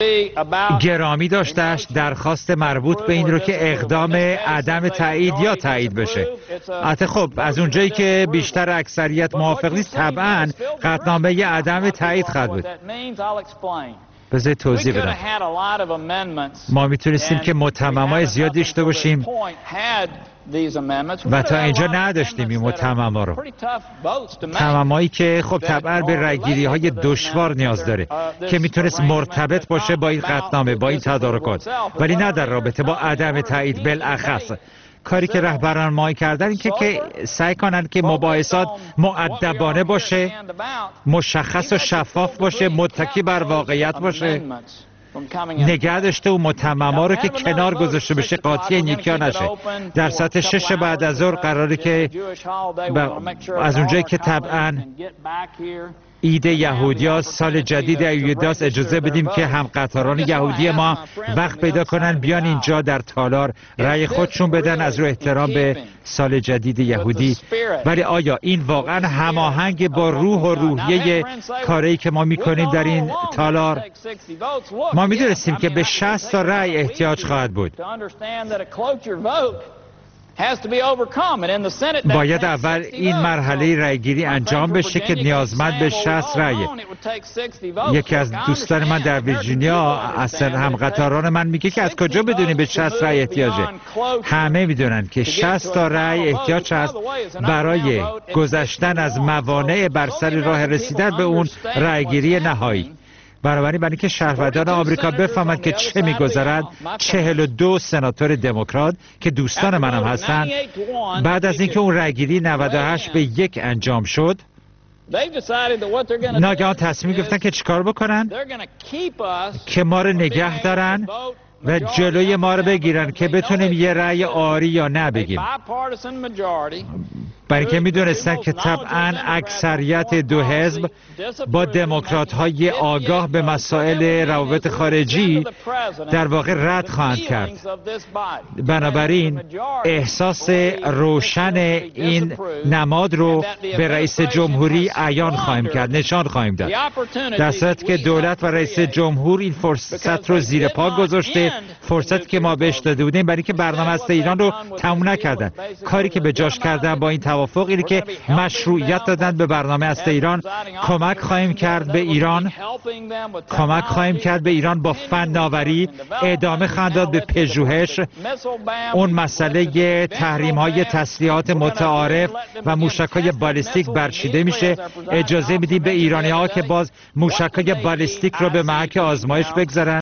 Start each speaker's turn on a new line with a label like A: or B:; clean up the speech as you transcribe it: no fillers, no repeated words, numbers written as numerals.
A: گرامی داشتش درخواست مربوط به این رو که اقدام عدم تایید یا تایید بشه. البته خب از اونجایی که بیشتر اکثریت موافق نیست طبعا قطعنامه عدم تایید خواهد بود. بذارید توضیح بدم. ما میتونستیم که متممای زیاد داشته باشیم و تا اینجا نداشتیم این متمما رو. تممایی که خب طبعا به رأیگیری های دشوار نیاز داره که میتونست مرتبط باشه با این قطعنامه، با این تدارکات، ولی نه در رابطه با عدم تایید. بالاخص کاری که رهبران ما کردن این که سعی کنن که مباحثات مؤدبانه باشه، مشخص و شفاف باشه، متکی بر واقعیت باشه، نگه داشته و متمما رو که کنار گذاشته بشه قاطی این یکی ها نشه. در ساعت 6 بعد از ظهر قراره که از اونجایی که طبعا عید یهودیاست، سال جدید یهودیاست، اجازه بدیم که هم قطاران یهودی ما وقت پیدا کنن بیان اینجا در تالار رأی خودشون بدن از رو احترام به سال جدید یهودی. ولی آیا این واقعا هماهنگ با روح و روحیه کاری که ما میکنیم در این تالار؟ ما میدونستیم که به 60 تا رأی احتیاج خواهد بود. باید اول این مرحله رأیگیری انجام بشه که نیازمند به 60 رأیه. یکی از دوستان من در ویرجینیا اصلا هم قطاران من میگه که از کجا بدونیم به 60 رأی احتیاجه؟ همه میدونن که 60 تا رأی احتیاج هست برای گذشتن از موانع بر سر راه رسیدن به اون رأیگیری نهایی. برای اینکه شهروندان آمریکا بفهمند که چه میگذرد، 42 سناتور دموکرات که دوستان منم هستن بعد از اینکه اون رأیگیری 98 به 1 انجام شد ناگهان تصمیم گرفتن که چیکار بکنن؟ که ما رو نگه دارن و جلوی ما رو بگیرن که بتونیم یه رأی آری یا نه بگیم. برای اینکه میدونستن که طبعا اکثریت دو حزب با دموکرات های آگاه به مسائل روابط خارجی در واقع رد خواهند کرد. بنابراین احساس روشن این نماد رو به رئیس جمهوری عیان خواهیم کرد، نشان خواهیم داد. در صورتی که دولت و رئیس جمهور این فرصت رو زیر پا گذاشته، فرصتی که ما بهش داده بودیم برای اینکه برنامه هست ایران رو تموم نکردن. کاری که به جاش کردن با این توافق اینه که مشروعیت دادن به برنامه هست ایران. کمک خواهیم کرد به ایران با فناوری، ادامه خواهند داد به پژوهش. اون مسئله تحریم های تسلیحات متعارف و موشک های بالستیک برچیده میشه. اجازه میدیم به ایرانی ها که باز موشک های بالستیک رو به محک آزمایش بگذارن.